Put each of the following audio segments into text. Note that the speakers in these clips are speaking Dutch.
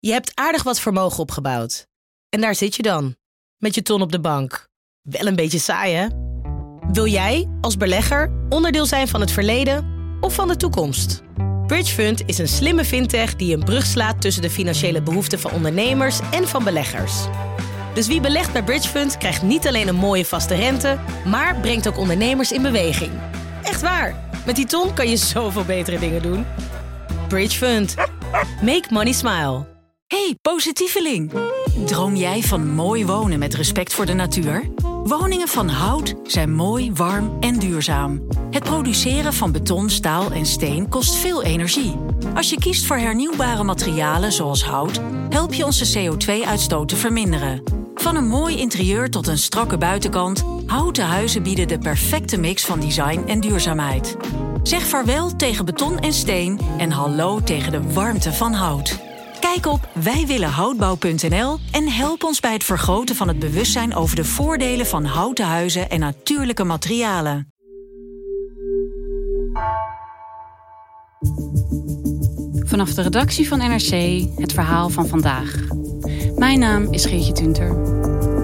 Je hebt aardig wat vermogen opgebouwd. En daar zit je dan, met je ton op de bank. Wel een beetje saai, hè? Wil jij, als belegger, onderdeel zijn van het verleden of van de toekomst? Bridgefund is een slimme fintech die een brug slaat tussen de financiële behoeften van ondernemers en van beleggers. Dus wie belegt bij Bridgefund krijgt niet alleen een mooie vaste rente, maar brengt ook ondernemers in beweging. Echt waar, met die ton kan je zoveel betere dingen doen. Bridgefund. Make money smile. Hey, positieveling. Droom jij van mooi wonen met respect voor de natuur? Woningen van hout zijn mooi, warm en duurzaam. Het produceren van beton, staal en steen kost veel energie. Als je kiest voor hernieuwbare materialen zoals hout, help je onze CO2-uitstoot te verminderen. Van een mooi interieur tot een strakke buitenkant, houten huizen bieden de perfecte mix van design en duurzaamheid. Zeg vaarwel tegen beton en steen en hallo tegen de warmte van hout. Kijk op wijwillenhoutbouw.nl en help ons bij het vergroten van het bewustzijn over de voordelen van houten huizen en natuurlijke materialen. Vanaf de redactie van NRC het verhaal van vandaag. Mijn naam is Geertje Tunter.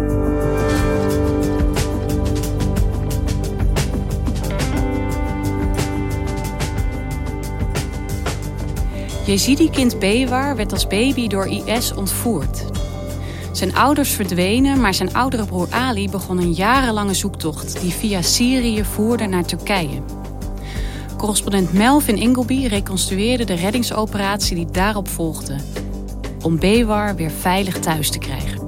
Jezidi-kind Bewar werd als baby door IS ontvoerd. Zijn ouders verdwenen, maar zijn oudere broer Ali begon een jarenlange zoektocht die via Syrië voerde naar Turkije. Correspondent Melvin Ingleby reconstrueerde de reddingsoperatie die daarop volgde, om Bewar weer veilig thuis te krijgen.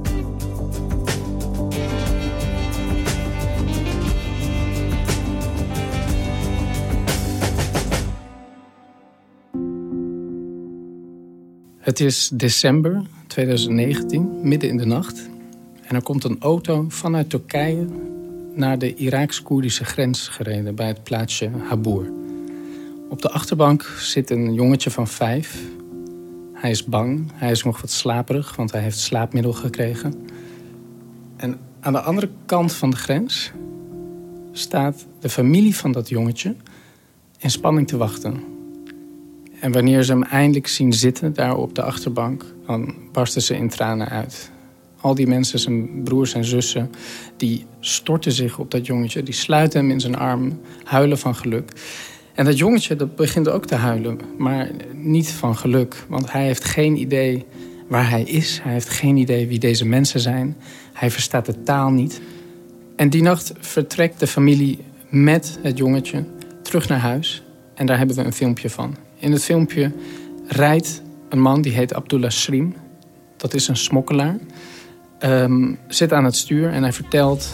Het is december 2019, midden in de nacht. En er komt een auto vanuit Turkije naar de Iraaks-Koerdische grens gereden bij het plaatsje Habur. Op de achterbank zit een jongetje van 5. Hij is bang, hij is nog wat slaperig, want hij heeft slaapmiddel gekregen. En aan de andere kant van de grens staat de familie van dat jongetje in spanning te wachten. En wanneer ze hem eindelijk zien zitten daar op de achterbank, dan barsten ze in tranen uit. Al die mensen, zijn broers en zussen, die storten zich op dat jongetje. Die sluiten hem in zijn armen, huilen van geluk. En dat jongetje dat begint ook te huilen, maar niet van geluk. Want hij heeft geen idee waar hij is. Hij heeft geen idee wie deze mensen zijn. Hij verstaat de taal niet. En die nacht vertrekt de familie met het jongetje terug naar huis. En daar hebben we een filmpje van. In het filmpje rijdt een man, die heet Abdullah Shrim. Dat is een smokkelaar. Zit aan het stuur en hij vertelt...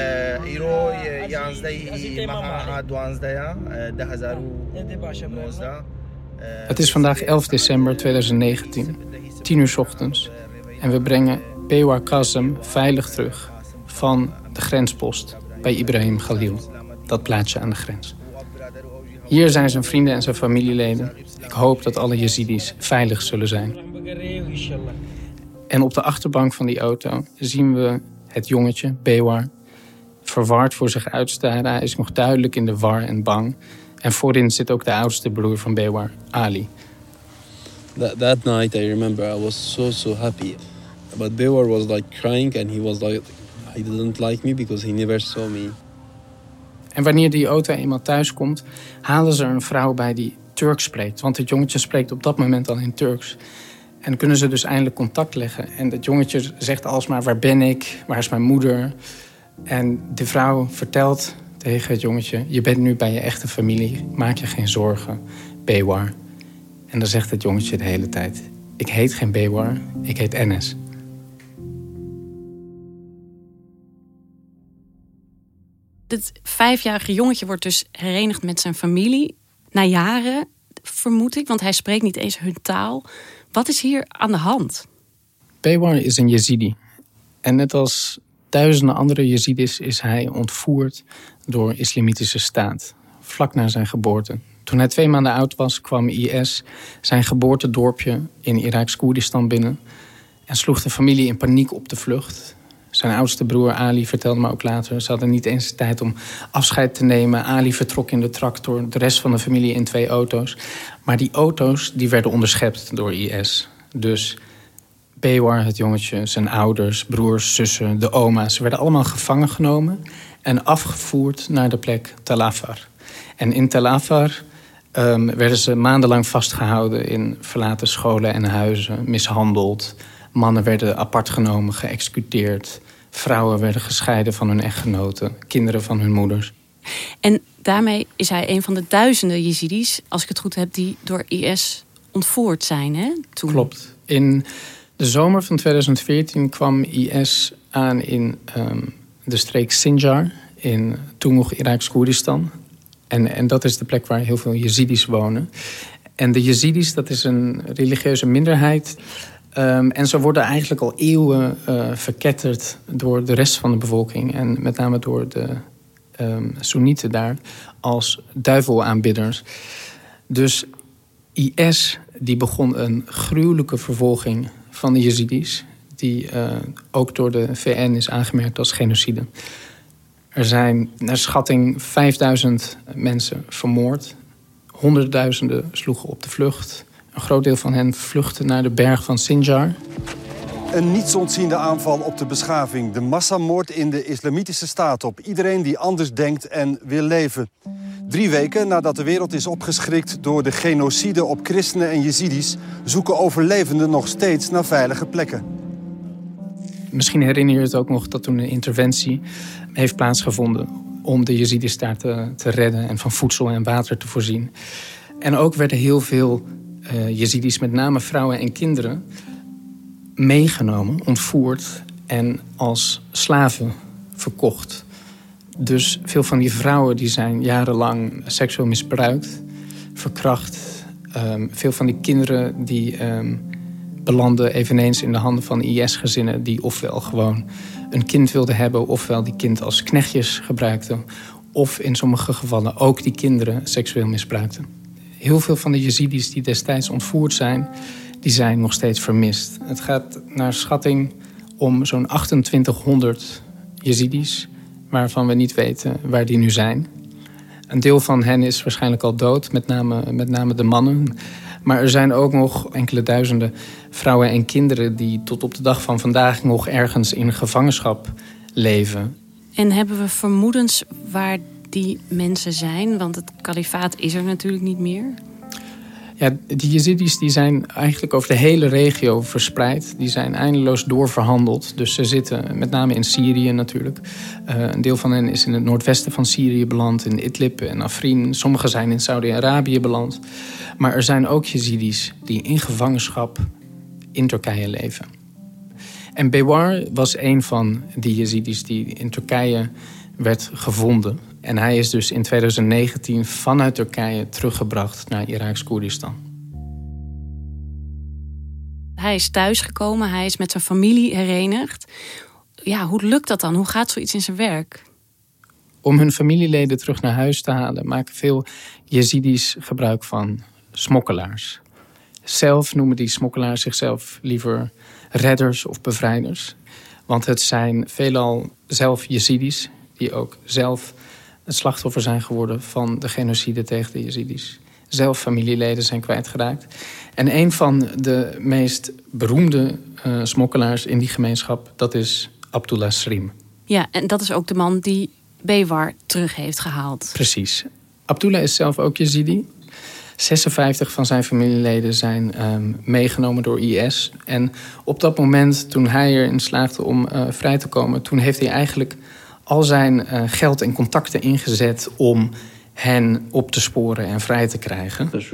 Het is vandaag 11 december 2019, 10 uur 's ochtends. En we brengen Bewar Kazem veilig terug van de grenspost bij Ibrahim Khalil. Dat plaatsje aan de grens. Hier zijn zijn vrienden en zijn familieleden. Ik hoop dat alle Jezidis veilig zullen zijn. En op de achterbank van die auto zien we het jongetje, Bewar, verward voor zich uitstaren. Hij is nog duidelijk in de war en bang. En voorin zit ook de oudste broer van Bewar, Ali. That night I remember I was so happy. But Bewar was like crying and he was like, he didn't like me because he never saw me. En wanneer die auto eenmaal thuis komt, halen ze er een vrouw bij die Turks spreekt. Want het jongetje spreekt op dat moment al in Turks. En dan kunnen ze dus eindelijk contact leggen. En het jongetje zegt alsmaar, waar ben ik? Waar is mijn moeder? En de vrouw vertelt tegen het jongetje, je bent nu bij je echte familie. Maak je geen zorgen, Bewar. En dan zegt het jongetje de hele tijd, ik heet geen Bewar, ik heet Enes. Dit 5-jarige jongetje wordt dus herenigd met zijn familie. Na jaren, vermoed ik, want hij spreekt niet eens hun taal. Wat is hier aan de hand? Bewar is een Jezidi. En net als duizenden andere Jezidis is hij ontvoerd door Islamitische Staat. Vlak na zijn geboorte. Toen hij 2 maanden oud was, kwam IS zijn geboortedorpje in Iraaks-Koerdistan binnen. En sloeg de familie in paniek op de vlucht. Zijn oudste broer Ali vertelde me ook later, ze hadden niet eens de tijd om afscheid te nemen. Ali vertrok in de tractor, de rest van de familie in 2 auto's. Maar die auto's die werden onderschept door IS. Dus Bewar, het jongetje, zijn ouders, broers, zussen, de oma's, werden allemaal gevangen genomen en afgevoerd naar de plek Tel Afar. En in Tel Afar werden ze maandenlang vastgehouden in verlaten scholen en huizen, mishandeld. Mannen werden apart genomen, geëxecuteerd. Vrouwen werden gescheiden van hun echtgenoten, kinderen van hun moeders. En daarmee is hij een van de duizenden Jezidis, als ik het goed heb, die door IS ontvoerd zijn, hè? Toen. Klopt. In de zomer van 2014 kwam IS aan in de streek Sinjar in toen nog Iraaks-Koerdistan. En dat is de plek waar heel veel Jezidis wonen. En de Jezidis, dat is een religieuze minderheid. En ze worden eigenlijk al eeuwen verketterd door de rest van de bevolking. En met name door de Soenieten daar als duivelaanbidders. Dus IS die begon een gruwelijke vervolging van de Jezidis, die ook door de VN is aangemerkt als genocide. Er zijn naar schatting 5000 mensen vermoord. Honderdduizenden sloegen op de vlucht. Een groot deel van hen vluchtte naar de berg van Sinjar. Een nietsontziende aanval op de beschaving. De massamoord in de islamitische staat op iedereen die anders denkt en wil leven. 3 weken nadat de wereld is opgeschrikt door de genocide op christenen en Jezidis, zoeken overlevenden nog steeds naar veilige plekken. Misschien herinner je het ook nog dat toen een interventie heeft plaatsgevonden om de Jezidis daar te redden en van voedsel en water te voorzien. En ook werden heel veel Jezidis, met name vrouwen en kinderen, meegenomen, ontvoerd en als slaven verkocht. Dus veel van die vrouwen die zijn jarenlang seksueel misbruikt, verkracht. Veel van die kinderen die belanden eveneens in de handen van IS-gezinnen die ofwel gewoon een kind wilden hebben, ofwel die kind als knechtjes gebruikten, of in sommige gevallen ook die kinderen seksueel misbruikten. Heel veel van de Jezidis die destijds ontvoerd zijn, die zijn nog steeds vermist. Het gaat naar schatting om zo'n 2800 Jezidis, waarvan we niet weten waar die nu zijn. Een deel van hen is waarschijnlijk al dood, met name de mannen. Maar er zijn ook nog enkele duizenden vrouwen en kinderen die tot op de dag van vandaag nog ergens in gevangenschap leven. En hebben we vermoedens waar die mensen zijn? Want het kalifaat is er natuurlijk niet meer. Ja, die Jezidis die zijn eigenlijk over de hele regio verspreid. Die zijn eindeloos doorverhandeld. Dus ze zitten met name in Syrië natuurlijk. Een deel van hen is in het noordwesten van Syrië beland, in Idlib en Afrin. Sommigen zijn in Saudi-Arabië beland. Maar er zijn ook Jezidis die in gevangenschap in Turkije leven. En Bewar was een van die Jezidis die in Turkije werd gevonden. En hij is dus in 2019 vanuit Turkije teruggebracht naar Iraaks-Koerdistan. Hij is thuisgekomen, hij is met zijn familie herenigd. Ja, hoe lukt dat dan? Hoe gaat zoiets in zijn werk? Om hun familieleden terug naar huis te halen maken veel Jezidis gebruik van smokkelaars. Zelf noemen die smokkelaars zichzelf liever redders of bevrijders. Want het zijn veelal zelf Jezidis die ook zelf het slachtoffer zijn geworden van de genocide tegen de Jezidis. Zelf familieleden zijn kwijtgeraakt. En een van de meest beroemde smokkelaars in die gemeenschap, dat is Abdullah Srim. Ja, en dat is ook de man die Bewar terug heeft gehaald. Precies. Abdullah is zelf ook Jezidi. 56 van zijn familieleden zijn meegenomen door IS. En op dat moment, toen hij erin slaagde om vrij te komen, toen heeft hij eigenlijk al zijn geld en contacten ingezet om hen op te sporen en vrij te krijgen. So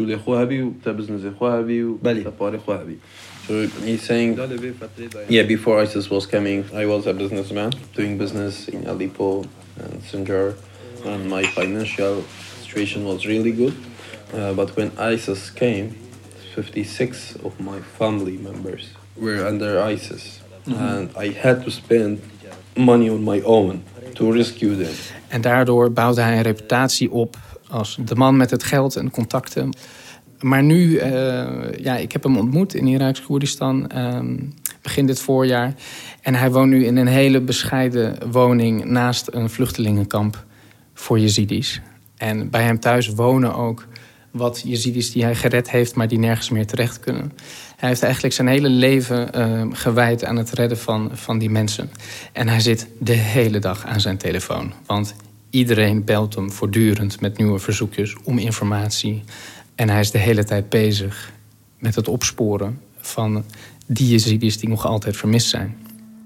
he's saying, yeah, before ISIS was coming, I was a businessman doing business in Aleppo and Sinjar, and my financial situation was really good. But when ISIS came, 56 of my family members were under ISIS, and I had to spend money on my own to rescue them. En daardoor bouwde hij een reputatie op als de man met het geld en contacten. Maar nu, ik heb hem ontmoet in Iraaks-Koerdistan begin dit voorjaar. En hij woont nu in een hele bescheiden woning naast een vluchtelingenkamp voor Jezidis. En bij hem thuis wonen ook wat Jezidis die hij gered heeft, maar die nergens meer terecht kunnen. Hij heeft eigenlijk zijn hele leven gewijd aan het redden van die mensen. En hij zit de hele dag aan zijn telefoon. Want iedereen belt hem voortdurend met nieuwe verzoekjes om informatie. En hij is de hele tijd bezig met het opsporen van die Jezidis die nog altijd vermist zijn.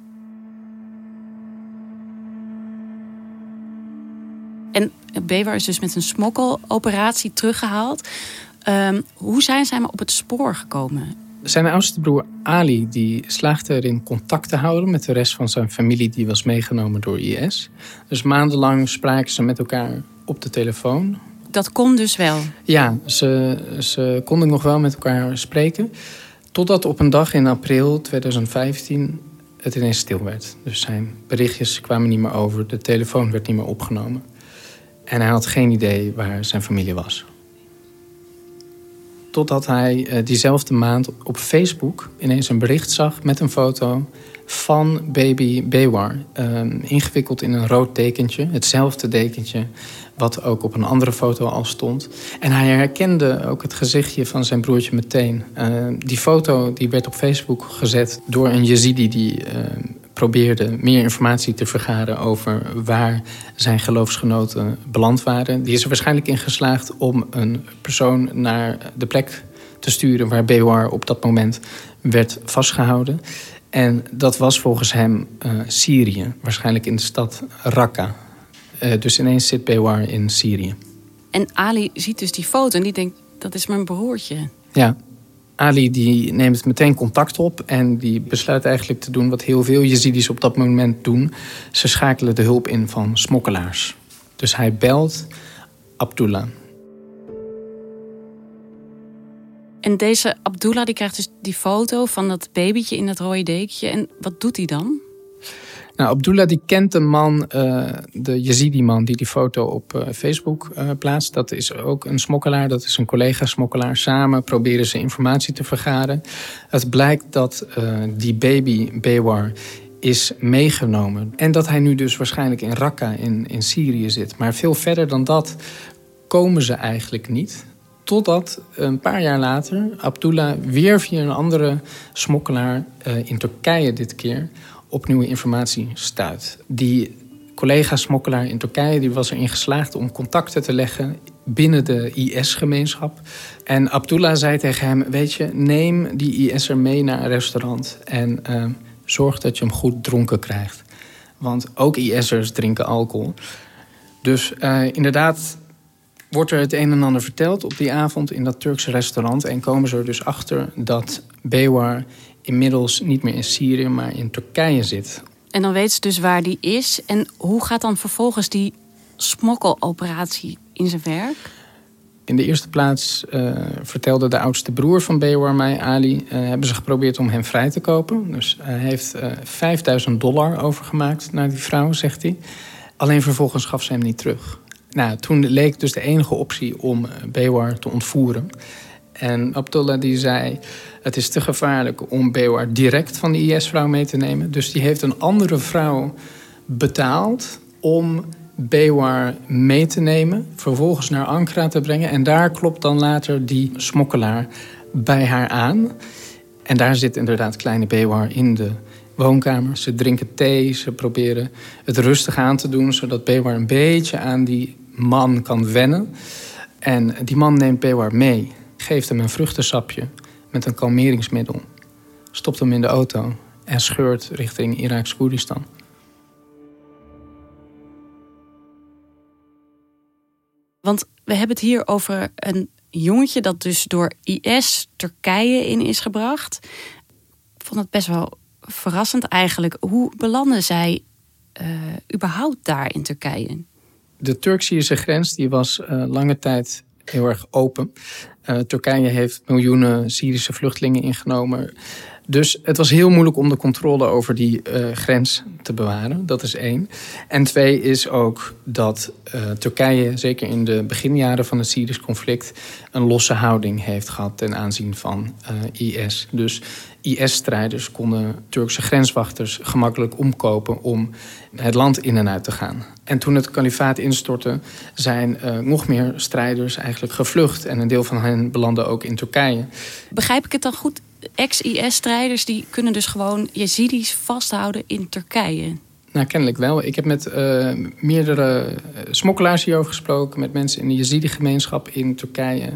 En Bewar is dus met een smokkeloperatie teruggehaald. Hoe zijn zij maar op het spoor gekomen? Zijn oudste broer Ali die slaagde erin contact te houden met de rest van zijn familie die was meegenomen door IS. Dus maandenlang spraken ze met elkaar op de telefoon. Dat kon dus wel? Ja, ze konden nog wel met elkaar spreken. Totdat op een dag in april 2015 het ineens stil werd. Dus zijn berichtjes kwamen niet meer over, de telefoon werd niet meer opgenomen. En hij had geen idee waar zijn familie was. Totdat hij diezelfde maand op Facebook ineens een bericht zag met een foto van baby Bewar. Ingewikkeld in een rood dekentje, hetzelfde dekentje wat ook op een andere foto al stond. En hij herkende ook het gezichtje van zijn broertje meteen. Die foto die werd op Facebook gezet door een Jezidi die probeerde meer informatie te vergaren over waar zijn geloofsgenoten beland waren. Die is er waarschijnlijk in geslaagd om een persoon naar de plek te sturen waar Bewar op dat moment werd vastgehouden. En dat was volgens hem Syrië, waarschijnlijk in de stad Raqqa. Dus ineens zit Bewar in Syrië. En Ali ziet dus die foto en die denkt, dat is mijn broertje. Ja, Ali die neemt meteen contact op en die besluit eigenlijk te doen wat heel veel Jezidis op dat moment doen. Ze schakelen de hulp in van smokkelaars. Dus hij belt Abdullah. En deze Abdullah die krijgt dus die foto van dat babytje in dat rode dekentje. En wat doet hij dan? Nou, Abdullah die kent de man, de Jezidi-man die foto op Facebook plaatst. Dat is ook een smokkelaar, dat is een collega-smokkelaar. Samen proberen ze informatie te vergaren. Het blijkt dat die baby Bewar is meegenomen. En dat hij nu dus waarschijnlijk in Raqqa in Syrië zit. Maar veel verder dan dat komen ze eigenlijk niet. Totdat een paar jaar later Abdullah weer via een andere smokkelaar in Turkije dit keer op nieuwe informatie stuit. Die collega-smokkelaar in Turkije die was erin geslaagd om contacten te leggen binnen de IS-gemeenschap. En Abdullah zei tegen hem, weet je, neem die IS'er mee naar een restaurant en zorg dat je hem goed dronken krijgt. Want ook IS'ers drinken alcohol. Dus inderdaad wordt er het een en ander verteld op die avond in dat Turkse restaurant. En komen ze er dus achter dat Bewar inmiddels niet meer in Syrië, maar in Turkije zit. En dan weet ze dus waar die is. En hoe gaat dan vervolgens die smokkeloperatie in zijn werk? In de eerste plaats vertelde de oudste broer van Bewar mij, Ali, hebben ze geprobeerd om hem vrij te kopen. Dus hij heeft $5.000 overgemaakt naar die vrouw, zegt hij. Alleen vervolgens gaf ze hem niet terug. Nou, toen leek dus de enige optie om Bewar te ontvoeren. En Abdullah die zei, het is te gevaarlijk om Bewar direct van de IS-vrouw mee te nemen. Dus die heeft een andere vrouw betaald om Bewar mee te nemen, vervolgens naar Ankara te brengen. En daar klopt dan later die smokkelaar bij haar aan. En daar zit inderdaad kleine Bewar in de woonkamer. Ze drinken thee, ze proberen het rustig aan te doen, zodat Bewar een beetje aan die man kan wennen. En die man neemt Bewar mee, geeft hem een vruchtensapje met een kalmeringsmiddel, stopt hem in de auto en scheurt richting Iraaks-Koerdistan. Want we hebben het hier over een jongetje dat dus door IS Turkije in is gebracht. Ik vond het best wel verrassend eigenlijk. Hoe belanden zij überhaupt daar in Turkije? De Turk-Syrische grens die was lange tijd heel erg open. Turkije heeft miljoenen Syrische vluchtelingen ingenomen. Dus het was heel moeilijk om de controle over die grens te bewaren. Dat is 1. En 2 is ook dat Turkije, zeker in de beginjaren van het Syrisch conflict, een losse houding heeft gehad ten aanzien van IS. Dus IS-strijders konden Turkse grenswachters gemakkelijk omkopen om het land in en uit te gaan. En toen het kalifaat instortte, zijn nog meer strijders eigenlijk gevlucht. En een deel van hen belandde ook in Turkije. Begrijp ik het dan goed? Ex-IS-strijders die kunnen dus gewoon Jezidis vasthouden in Turkije? Nou, kennelijk wel. Ik heb met meerdere smokkelaars hierover gesproken, met mensen in de Jezidi-gemeenschap in Turkije.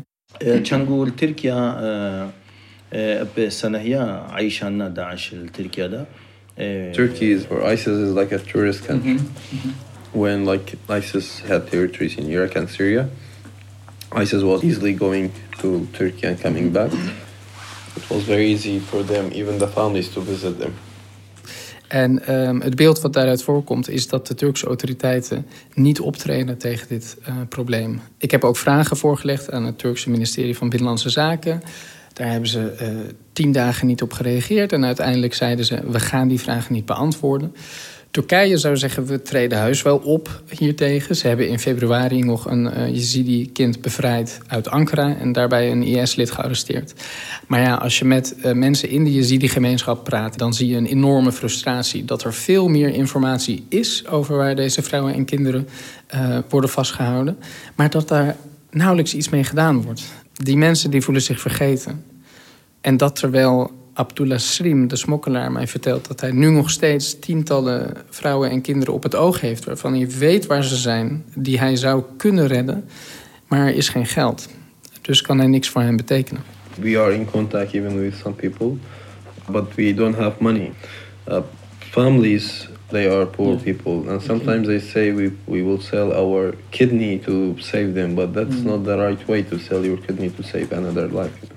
Turkey for ISIS is like a tourist country. When like ISIS had territories in Iraq and Syria, ISIS was easily going to Turkey and coming back. It was very easy for them, even the families, to visit them. En het beeld wat daaruit voorkomt is dat de Turkse autoriteiten niet optreden tegen dit probleem. Ik heb ook vragen voorgelegd aan het Turkse ministerie van Binnenlandse Zaken. Daar hebben ze 10 dagen niet op gereageerd. En uiteindelijk zeiden ze, we gaan die vragen niet beantwoorden. Turkije zou zeggen, we treden heus wel op hiertegen. Ze hebben in februari nog een Jezidi-kind bevrijd uit Ankara en daarbij een IS-lid gearresteerd. Maar ja, als je met mensen in de Jezidi-gemeenschap praat, dan zie je een enorme frustratie dat er veel meer informatie is over waar deze vrouwen en kinderen worden vastgehouden. Maar dat daar nauwelijks iets mee gedaan wordt. Die mensen die voelen zich vergeten. En dat terwijl Abdullah Srim, de smokkelaar, mij vertelt dat hij nu nog steeds tientallen vrouwen en kinderen op het oog heeft, waarvan hij weet waar ze zijn, die hij zou kunnen redden, maar er is geen geld. Dus kan hij niks voor hen betekenen. We are in contact even with some people, but we don't have money. Families, they are poor people, and sometimes they say we will sell our kidney to save them, but that's not the right way to sell your kidney to save another life.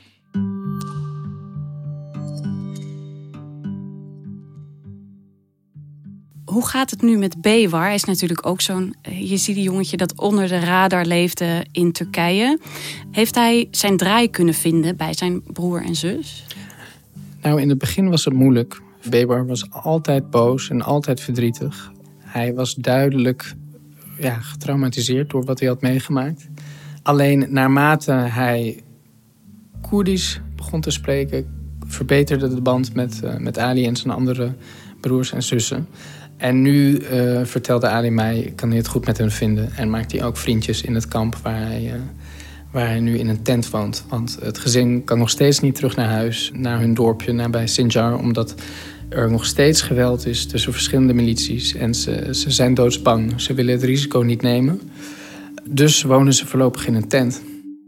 Hoe gaat het nu met Bewar? Hij is natuurlijk ook zo'n Jezidi-jongetje dat onder de radar leefde in Turkije. Heeft hij zijn draai kunnen vinden bij zijn broer en zus? Nou, in het begin was het moeilijk. Bewar was altijd boos en altijd verdrietig. Hij was duidelijk getraumatiseerd door wat hij had meegemaakt. Alleen naarmate hij Koerdisch begon te spreken, verbeterde de band met Ali en zijn andere broers en zussen. En nu vertelde Ali mij, kan hij het goed met hen vinden. En maakt hij ook vriendjes in het kamp waar hij nu in een tent woont. Want het gezin kan nog steeds niet terug naar huis, naar hun dorpje, nabij Sinjar, omdat er nog steeds geweld is tussen verschillende milities. En ze zijn doodsbang. Ze willen het risico niet nemen. Dus wonen ze voorlopig in een tent.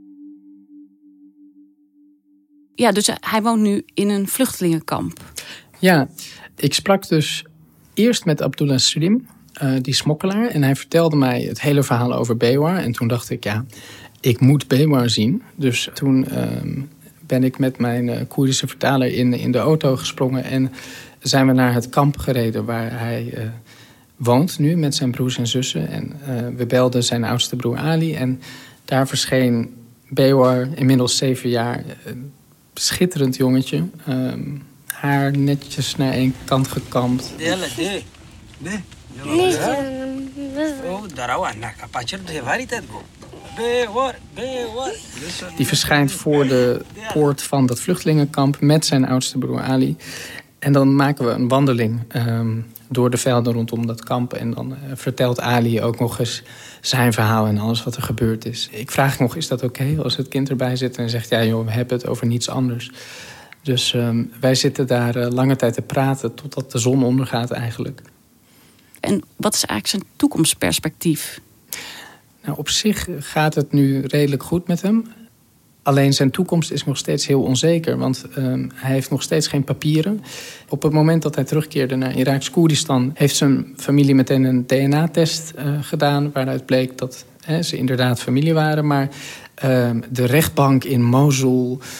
Ja, dus hij woont nu in een vluchtelingenkamp. Ja, ik sprak dus eerst met Abdullah Srim, die smokkelaar. En hij vertelde mij het hele verhaal over Bewar. En toen dacht ik, ik moet Bewar zien. Dus toen ben ik met mijn Koerdische vertaler in de auto gesprongen. En zijn we naar het kamp gereden waar hij woont nu met zijn broers en zussen. En we belden zijn oudste broer Ali. En daar verscheen Bewar, inmiddels 7 jaar. Schitterend jongetje. Haar netjes naar één kant gekamd. Die verschijnt voor de poort van dat vluchtelingenkamp met zijn oudste broer Ali. En dan maken we een wandeling door de velden rondom dat kamp. En dan vertelt Ali ook nog eens zijn verhaal en alles wat er gebeurd is. Ik vraag nog, is dat oké als het kind erbij zit en zegt, we hebben het over niets anders. Dus wij zitten daar lange tijd te praten totdat de zon ondergaat eigenlijk. En wat is eigenlijk zijn toekomstperspectief? Nou, op zich gaat het nu redelijk goed met hem. Alleen zijn toekomst is nog steeds heel onzeker, want hij heeft nog steeds geen papieren. Op het moment dat hij terugkeerde naar Iraaks Koerdistan heeft zijn familie meteen een DNA-test gedaan, waaruit bleek dat ze inderdaad familie waren. Maar de rechtbank in Mosul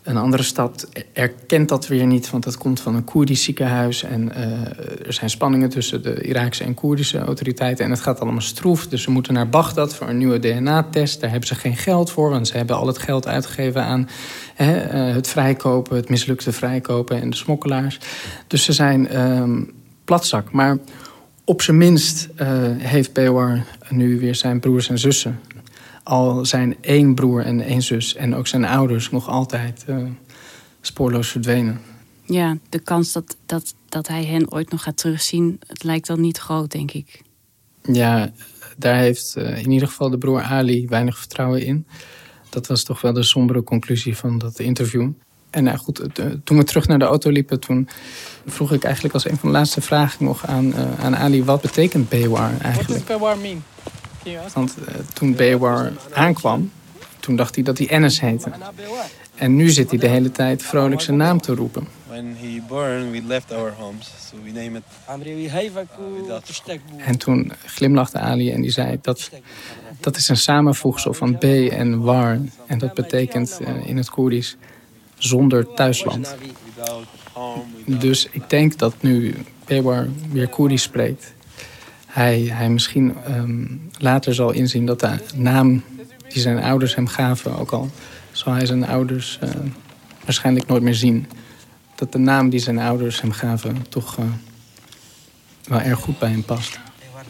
Een andere stad erkent dat weer niet, want dat komt van een Koerdisch ziekenhuis. En er zijn spanningen tussen de Iraakse en Koerdische autoriteiten. En het gaat allemaal stroef, dus ze moeten naar Bagdad voor een nieuwe DNA-test. Daar hebben ze geen geld voor, want ze hebben al het geld uitgegeven aan het vrijkopen, het mislukte vrijkopen en de smokkelaars. Dus ze zijn platzak. Maar op zijn minst heeft Bewar nu weer zijn broers en zussen. Al zijn 1 broer en 1 zus en ook zijn ouders nog altijd spoorloos verdwenen. Ja, de kans dat hij hen ooit nog gaat terugzien, het lijkt dan niet groot, denk ik. Ja, daar heeft in ieder geval de broer Ali weinig vertrouwen in. Dat was toch wel de sombere conclusie van dat interview. En nou goed, toen we terug naar de auto liepen, toen vroeg ik eigenlijk als een van de laatste vragen nog aan Ali, wat betekent Bewar eigenlijk? Wat does Bewar mean? Want toen Bewar aankwam, toen dacht hij dat hij Enes heette. En nu zit hij de hele tijd vrolijk zijn naam te roepen. When he burned, we left our homes, so we name it. En toen glimlachte Ali en die zei dat is een samenvoegsel van B en War. En dat betekent in het Koerdisch zonder thuisland. Dus ik denk dat nu Bewar weer Koerdisch spreekt, hij misschien later zal inzien dat de naam die zijn ouders hem gaven, ook al zal hij zijn ouders waarschijnlijk nooit meer zien, dat de naam die zijn ouders hem gaven toch wel erg goed bij hem past.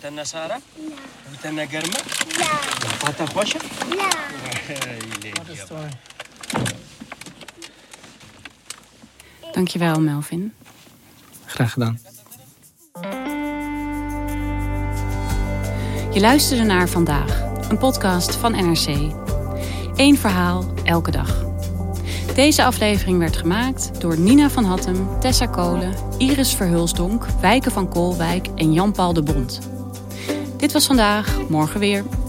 Dankjewel, Melvin. Graag gedaan. Je luisterde naar Vandaag, een podcast van NRC. 1 verhaal, elke dag. Deze aflevering werd gemaakt door Nina van Hattem, Tessa Kolen, Iris Verhulsdonk, Wijke van Koolwijk en Jan-Paul de Bond. Dit was Vandaag, morgen weer.